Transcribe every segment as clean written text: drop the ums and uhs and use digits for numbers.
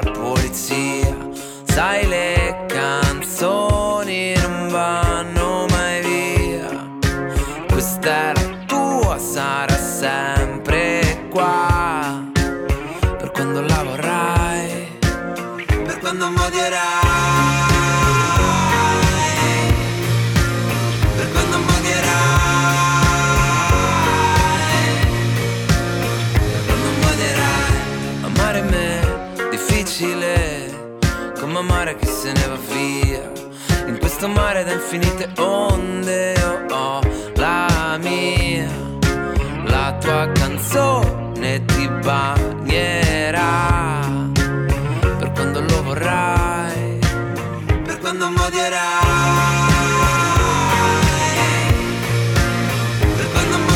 polizia. Sai, le canzoni non vanno mai via. Questa è la tua, sarà sempre qua. Per quando la vorrai, per quando mi odierai, per quando mi odierai, per quando mi odierai. Amare me, difficile, come amare chi se ne va via. In questo mare da infinite onde io ho la mia. La tua canzone ti bagnerà. Per quando lo vorrai, per quando mi odierai, per quando mi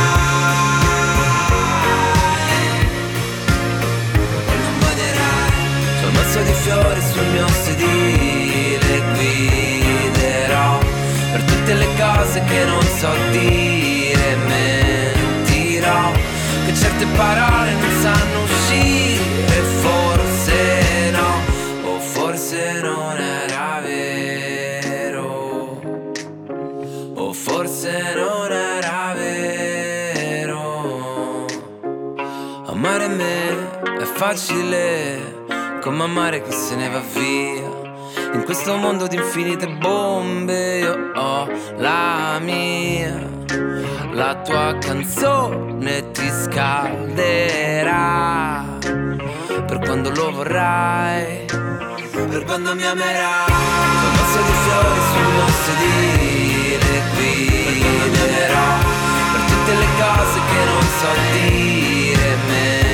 odierai, per quando mi odierai. C'ho un mazzo di fiori sul mio sedile, guiderò per tutte le cose che non so dire, mentirò che certe parole non sanno uscire, forse no, o forse non era vero, o forse non era vero. Amare me è facile, come amare chi se ne va via. In questo mondo di infinite bombe io ho la mia. La tua canzone ti scalderà. Per quando lo vorrai, per quando mi amerai. Un mazzo di fiori sul mio sedile, guiderò per tutte le cose che non so dire.